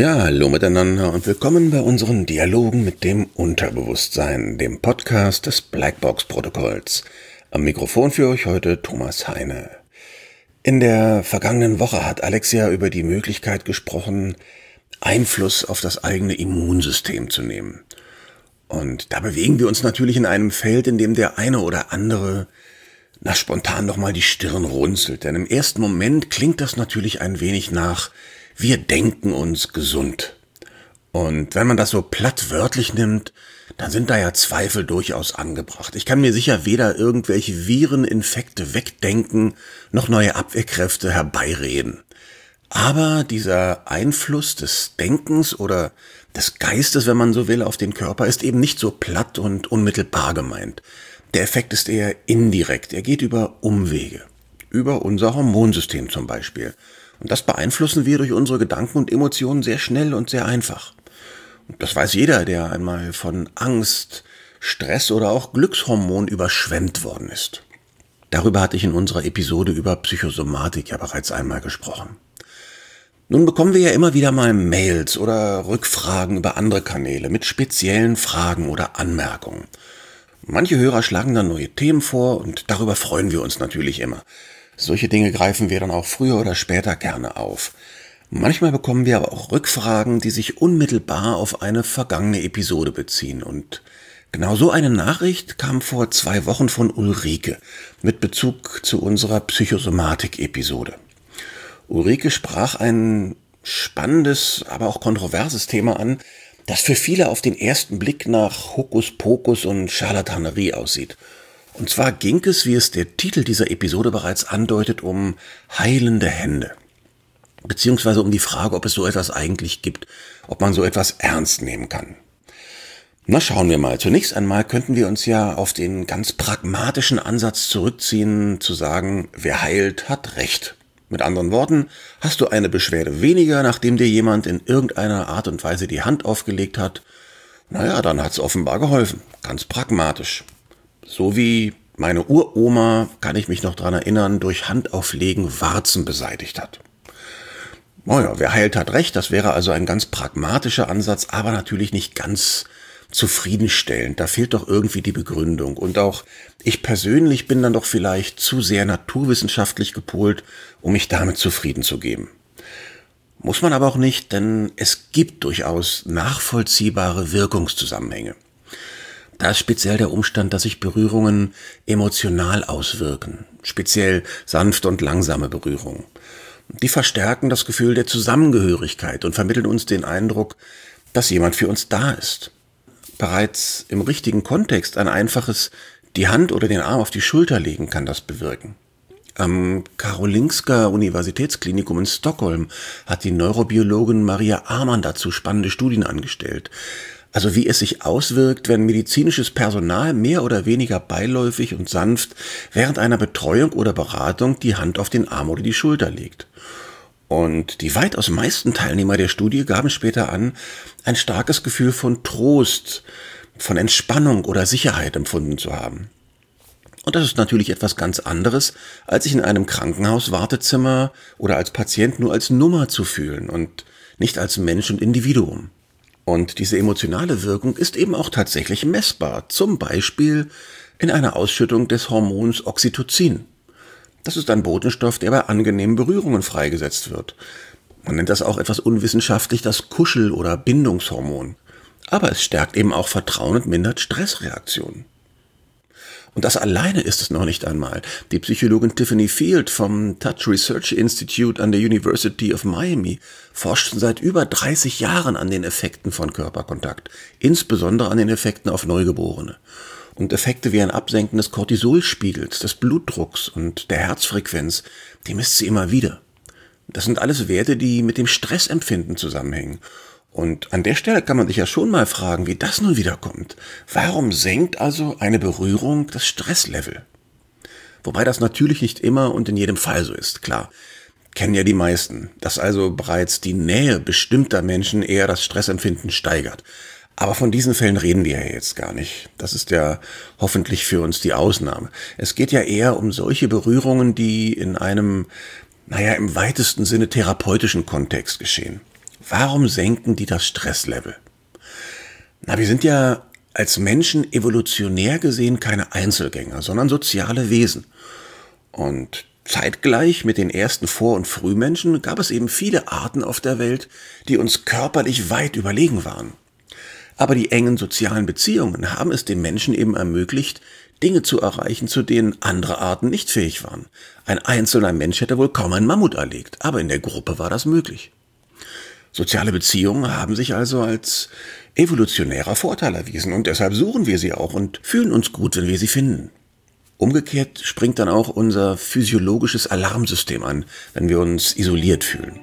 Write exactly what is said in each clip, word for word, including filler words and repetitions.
Ja, hallo miteinander und willkommen bei unseren Dialogen mit dem Unterbewusstsein, dem Podcast des Blackbox-Protokolls. Am Mikrofon für euch heute Thomas Heine. In der vergangenen Woche hat Alexia über die Möglichkeit gesprochen, Einfluss auf das eigene Immunsystem zu nehmen. Und da bewegen wir uns natürlich in einem Feld, in dem der eine oder andere na spontan noch mal die Stirn runzelt. Denn im ersten Moment klingt das natürlich ein wenig nach: Wir denken uns gesund. Und wenn man das so plattwörtlich nimmt, dann sind da ja Zweifel durchaus angebracht. Ich kann mir sicher weder irgendwelche Vireninfekte wegdenken, noch neue Abwehrkräfte herbeireden. Aber dieser Einfluss des Denkens oder des Geistes, wenn man so will, auf den Körper ist eben nicht so platt und unmittelbar gemeint. Der Effekt ist eher indirekt. Er geht über Umwege. Über unser Hormonsystem zum Beispiel. Und das beeinflussen wir durch unsere Gedanken und Emotionen sehr schnell und sehr einfach. Und das weiß jeder, der einmal von Angst, Stress oder auch Glückshormon überschwemmt worden ist. Darüber hatte ich in unserer Episode über Psychosomatik ja bereits einmal gesprochen. Nun bekommen wir ja immer wieder mal Mails oder Rückfragen über andere Kanäle mit speziellen Fragen oder Anmerkungen. Manche Hörer schlagen dann neue Themen vor und darüber freuen wir uns natürlich immer. Solche Dinge greifen wir dann auch früher oder später gerne auf. Manchmal bekommen wir aber auch Rückfragen, die sich unmittelbar auf eine vergangene Episode beziehen. Und genau so eine Nachricht kam vor zwei Wochen von Ulrike mit Bezug zu unserer Psychosomatik-Episode. Ulrike sprach ein spannendes, aber auch kontroverses Thema an, das für viele auf den ersten Blick nach Hokuspokus und Scharlatanerie aussieht. Und zwar ging es, wie es der Titel dieser Episode bereits andeutet, um heilende Hände. Beziehungsweise um die Frage, ob es so etwas eigentlich gibt, ob man so etwas ernst nehmen kann. Na, schauen wir mal. Zunächst einmal könnten wir uns ja auf den ganz pragmatischen Ansatz zurückziehen, zu sagen, wer heilt, hat Recht. Mit anderen Worten, hast du eine Beschwerde weniger, nachdem dir jemand in irgendeiner Art und Weise die Hand aufgelegt hat, naja, dann hat's offenbar geholfen. Ganz pragmatisch. So wie meine Uroma, kann ich mich noch dran erinnern, durch Handauflegen Warzen beseitigt hat. Naja, wer heilt, hat Recht. Das wäre also ein ganz pragmatischer Ansatz, aber natürlich nicht ganz zufriedenstellend. Da fehlt doch irgendwie die Begründung. Und auch ich persönlich bin dann doch vielleicht zu sehr naturwissenschaftlich gepolt, um mich damit zufrieden zu geben. Muss man aber auch nicht, denn es gibt durchaus nachvollziehbare Wirkungszusammenhänge. Da ist speziell der Umstand, dass sich Berührungen emotional auswirken. Speziell sanfte und langsame Berührungen. Die verstärken das Gefühl der Zusammengehörigkeit und vermitteln uns den Eindruck, dass jemand für uns da ist. Bereits im richtigen Kontext ein einfaches die Hand oder den Arm auf die Schulter legen kann das bewirken. Am Karolinska Universitätsklinikum in Stockholm hat die Neurobiologin Maria Amann dazu spannende Studien angestellt. Also wie es sich auswirkt, wenn medizinisches Personal mehr oder weniger beiläufig und sanft während einer Betreuung oder Beratung die Hand auf den Arm oder die Schulter legt. Und die weitaus meisten Teilnehmer der Studie gaben später an, ein starkes Gefühl von Trost, von Entspannung oder Sicherheit empfunden zu haben. Und das ist natürlich etwas ganz anderes, als sich in einem Krankenhaus-Wartezimmer oder als Patient nur als Nummer zu fühlen und nicht als Mensch und Individuum. Und diese emotionale Wirkung ist eben auch tatsächlich messbar, zum Beispiel in einer Ausschüttung des Hormons Oxytocin. Das ist ein Botenstoff, der bei angenehmen Berührungen freigesetzt wird. Man nennt das auch etwas unwissenschaftlich das Kuschel- oder Bindungshormon. Aber es stärkt eben auch Vertrauen und mindert Stressreaktionen. Und das alleine ist es noch nicht einmal. Die Psychologin Tiffany Field vom Touch Research Institute an der University of Miami forscht schon seit über dreißig Jahren an den Effekten von Körperkontakt, insbesondere an den Effekten auf Neugeborene. Und Effekte wie ein Absenken des Cortisolspiegels, des Blutdrucks und der Herzfrequenz, die misst sie immer wieder. Das sind alles Werte, die mit dem Stressempfinden zusammenhängen. Und an der Stelle kann man sich ja schon mal fragen, wie das nun wieder kommt. Warum senkt also eine Berührung das Stresslevel? Wobei das natürlich nicht immer und in jedem Fall so ist, klar. Kennen ja die meisten, dass also bereits die Nähe bestimmter Menschen eher das Stressempfinden steigert. Aber von diesen Fällen reden wir ja jetzt gar nicht. Das ist ja hoffentlich für uns die Ausnahme. Es geht ja eher um solche Berührungen, die in einem, naja, im weitesten Sinne therapeutischen Kontext geschehen. Warum senken die das Stresslevel? Na, wir sind ja als Menschen evolutionär gesehen keine Einzelgänger, sondern soziale Wesen. Und zeitgleich mit den ersten Vor- und Frühmenschen gab es eben viele Arten auf der Welt, die uns körperlich weit überlegen waren. Aber die engen sozialen Beziehungen haben es den Menschen eben ermöglicht, Dinge zu erreichen, zu denen andere Arten nicht fähig waren. Ein einzelner Mensch hätte wohl kaum einen Mammut erlegt, aber in der Gruppe war das möglich. Soziale Beziehungen haben sich also als evolutionärer Vorteil erwiesen und deshalb suchen wir sie auch und fühlen uns gut, wenn wir sie finden. Umgekehrt springt dann auch unser physiologisches Alarmsystem an, wenn wir uns isoliert fühlen.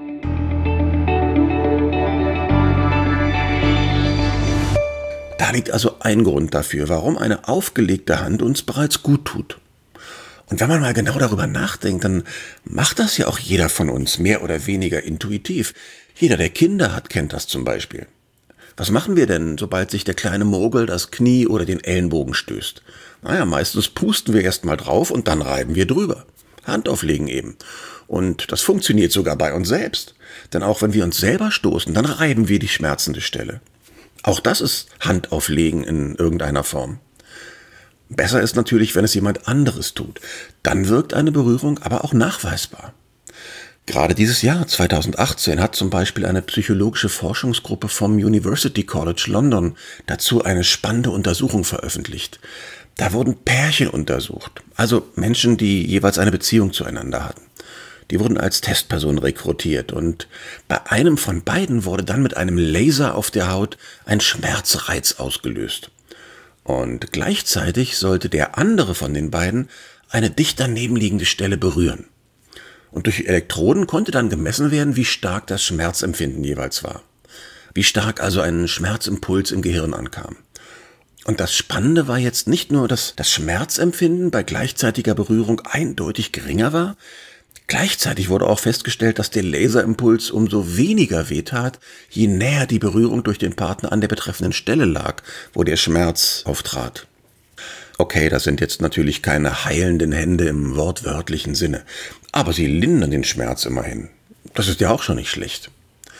Da liegt also ein Grund dafür, warum eine aufgelegte Hand uns bereits gut tut. Und wenn man mal genau darüber nachdenkt, dann macht das ja auch jeder von uns, mehr oder weniger intuitiv. Jeder, der Kinder hat, kennt das zum Beispiel. Was machen wir denn, sobald sich der kleine Mogel das Knie oder den Ellenbogen stößt? Naja, meistens pusten wir erst mal drauf und dann reiben wir drüber. Hand auflegen eben. Und das funktioniert sogar bei uns selbst. Denn auch wenn wir uns selber stoßen, dann reiben wir die schmerzende Stelle. Auch das ist Handauflegen in irgendeiner Form. Besser ist natürlich, wenn es jemand anderes tut. Dann wirkt eine Berührung aber auch nachweisbar. Gerade dieses Jahr, zweitausendachtzehn, hat zum Beispiel eine psychologische Forschungsgruppe vom University College London dazu eine spannende Untersuchung veröffentlicht. Da wurden Pärchen untersucht, also Menschen, die jeweils eine Beziehung zueinander hatten. Die wurden als Testpersonen rekrutiert und bei einem von beiden wurde dann mit einem Laser auf der Haut ein Schmerzreiz ausgelöst. Und gleichzeitig sollte der andere von den beiden eine dicht daneben liegende Stelle berühren. Und durch Elektroden konnte dann gemessen werden, wie stark das Schmerzempfinden jeweils war. Wie stark also ein Schmerzimpuls im Gehirn ankam. Und das Spannende war jetzt nicht nur, dass das Schmerzempfinden bei gleichzeitiger Berührung eindeutig geringer war, gleichzeitig wurde auch festgestellt, dass der Laserimpuls umso weniger wehtat, je näher die Berührung durch den Partner an der betreffenden Stelle lag, wo der Schmerz auftrat. Okay, das sind jetzt natürlich keine heilenden Hände im wortwörtlichen Sinne, aber sie lindern den Schmerz immerhin. Das ist ja auch schon nicht schlecht.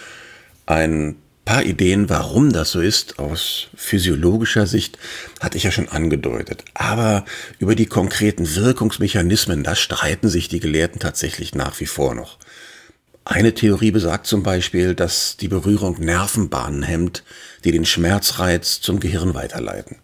Ein paar Ideen, warum das so ist, aus physiologischer Sicht, hatte ich ja schon angedeutet. Aber über die konkreten Wirkungsmechanismen, da streiten sich die Gelehrten tatsächlich nach wie vor noch. Eine Theorie besagt zum Beispiel, dass die Berührung Nervenbahnen hemmt, die den Schmerzreiz zum Gehirn weiterleiten.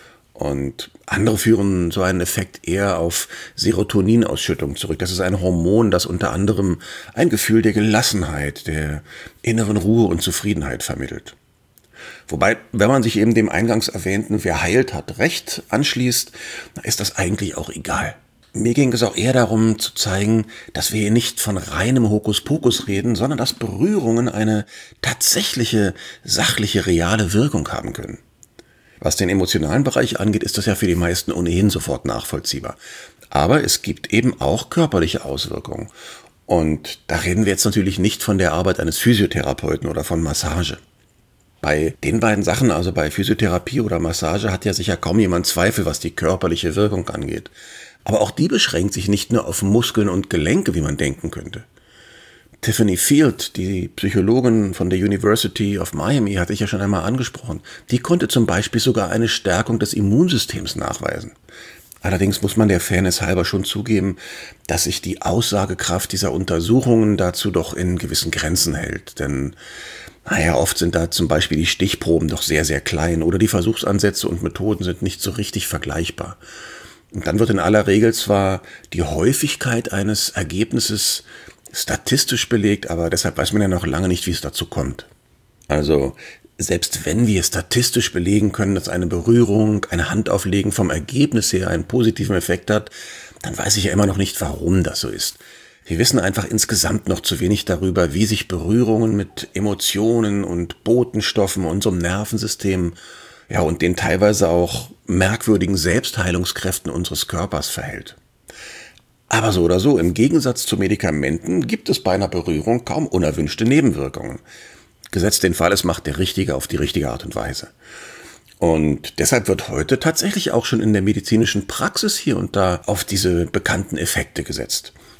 Und andere führen so einen Effekt eher auf Serotoninausschüttung zurück. Das ist ein Hormon, das unter anderem ein Gefühl der Gelassenheit, der inneren Ruhe und Zufriedenheit vermittelt. Wobei, wenn man sich eben dem eingangs erwähnten, wer heilt, hat Recht, anschließt, ist das eigentlich auch egal. Mir ging es auch eher darum zu zeigen, dass wir hier nicht von reinem Hokuspokus reden, sondern dass Berührungen eine tatsächliche, sachliche, reale Wirkung haben können. Was den emotionalen Bereich angeht, ist das ja für die meisten ohnehin sofort nachvollziehbar. Aber es gibt eben auch körperliche Auswirkungen. Und da reden wir jetzt natürlich nicht von der Arbeit eines Physiotherapeuten oder von Massage. Bei den beiden Sachen, also bei Physiotherapie oder Massage, hat ja sicher kaum jemand Zweifel, was die körperliche Wirkung angeht. Aber auch die beschränkt sich nicht nur auf Muskeln und Gelenke, wie man denken könnte. Tiffany Field, die Psychologin von der University of Miami, hatte ich ja schon einmal angesprochen. Die konnte zum Beispiel sogar eine Stärkung des Immunsystems nachweisen. Allerdings muss man der Fairness halber schon zugeben, dass sich die Aussagekraft dieser Untersuchungen dazu doch in gewissen Grenzen hält. Denn, naja, oft sind da zum Beispiel die Stichproben doch sehr, sehr klein oder die Versuchsansätze und Methoden sind nicht so richtig vergleichbar. Und dann wird in aller Regel zwar die Häufigkeit eines Ergebnisses statistisch belegt, aber deshalb weiß man ja noch lange nicht, wie es dazu kommt. Also, selbst wenn wir statistisch belegen können, dass eine Berührung, eine Handauflegen vom Ergebnis her einen positiven Effekt hat, dann weiß ich ja immer noch nicht, warum das so ist. Wir wissen einfach insgesamt noch zu wenig darüber, wie sich Berührungen mit Emotionen und Botenstoffen, unserem Nervensystem, ja, und den teilweise auch merkwürdigen Selbstheilungskräften unseres Körpers verhält. Aber so oder so, im Gegensatz zu Medikamenten gibt es bei einer Berührung kaum unerwünschte Nebenwirkungen. Gesetzt den Fall, es macht der Richtige auf die richtige Art und Weise. Und deshalb wird heute tatsächlich auch schon in der medizinischen Praxis hier und da auf diese bekannten Effekte gesetzt.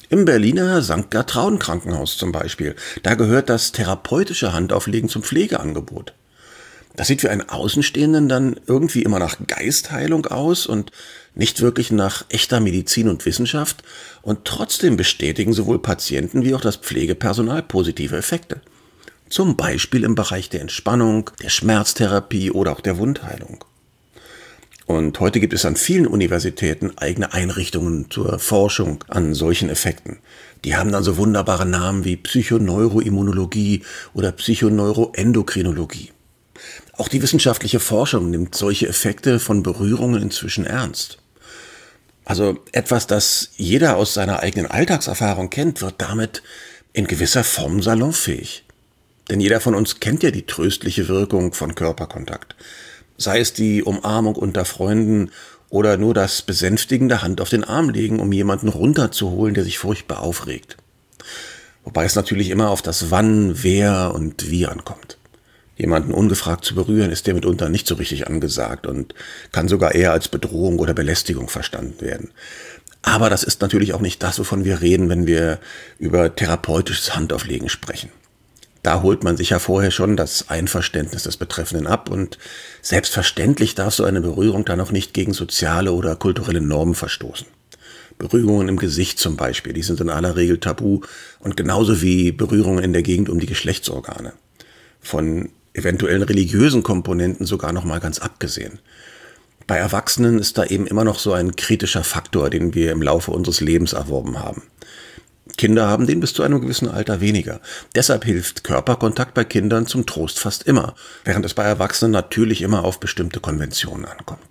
Im Berliner Sankt Gertrauden Krankenhaus zum Beispiel, da gehört das therapeutische Handauflegen zum Pflegeangebot. Das sieht für einen Außenstehenden dann irgendwie immer nach Geistheilung aus und nicht wirklich nach echter Medizin und Wissenschaft, und trotzdem bestätigen sowohl Patienten wie auch das Pflegepersonal positive Effekte. Zum Beispiel im Bereich der Entspannung, der Schmerztherapie oder auch der Wundheilung. Und heute gibt es an vielen Universitäten eigene Einrichtungen zur Forschung an solchen Effekten. Die haben dann so wunderbare Namen wie Psychoneuroimmunologie oder Psychoneuroendokrinologie. Auch die wissenschaftliche Forschung nimmt solche Effekte von Berührungen inzwischen ernst. Also etwas, das jeder aus seiner eigenen Alltagserfahrung kennt, wird damit in gewisser Form salonfähig. Denn jeder von uns kennt ja die tröstliche Wirkung von Körperkontakt. Sei es die Umarmung unter Freunden oder nur das besänftigende Hand auf den Arm legen, um jemanden runterzuholen, der sich furchtbar aufregt. Wobei es natürlich immer auf das Wann, Wer und Wie ankommt. Jemanden ungefragt zu berühren, ist dir mitunter nicht so richtig angesagt und kann sogar eher als Bedrohung oder Belästigung verstanden werden. Aber das ist natürlich auch nicht das, wovon wir reden, wenn wir über therapeutisches Handauflegen sprechen. Da holt man sich ja vorher schon das Einverständnis des Betreffenden ab, und selbstverständlich darf so eine Berührung dann auch nicht gegen soziale oder kulturelle Normen verstoßen. Berührungen im Gesicht zum Beispiel, die sind in aller Regel tabu, und genauso wie Berührungen in der Gegend um die Geschlechtsorgane. Von eventuellen religiösen Komponenten sogar noch mal ganz abgesehen. Bei Erwachsenen ist da eben immer noch so ein kritischer Faktor, den wir im Laufe unseres Lebens erworben haben. Kinder haben den bis zu einem gewissen Alter weniger. Deshalb hilft Körperkontakt bei Kindern zum Trost fast immer, während es bei Erwachsenen natürlich immer auf bestimmte Konventionen ankommt.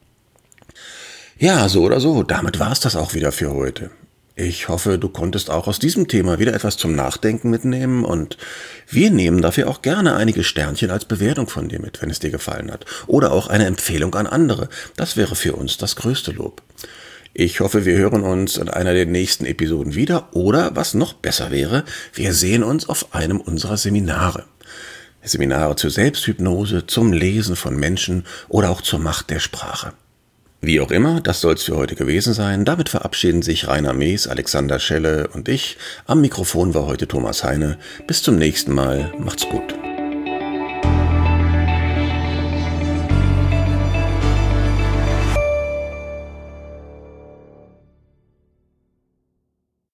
Ja, so oder so, damit war es das auch wieder für heute. Ich hoffe, du konntest auch aus diesem Thema wieder etwas zum Nachdenken mitnehmen, und wir nehmen dafür auch gerne einige Sternchen als Bewertung von dir mit, wenn es dir gefallen hat. Oder auch eine Empfehlung an andere. Das wäre für uns das größte Lob. Ich hoffe, wir hören uns in einer der nächsten Episoden wieder, oder, was noch besser wäre, wir sehen uns auf einem unserer Seminare. Seminare zur Selbsthypnose, zum Lesen von Menschen oder auch zur Macht der Sprache. Wie auch immer, das soll es für heute gewesen sein. Damit verabschieden sich Rainer Mees, Alexander Schelle und ich. Am Mikrofon war heute Thomas Heine. Bis zum nächsten Mal. Macht's gut.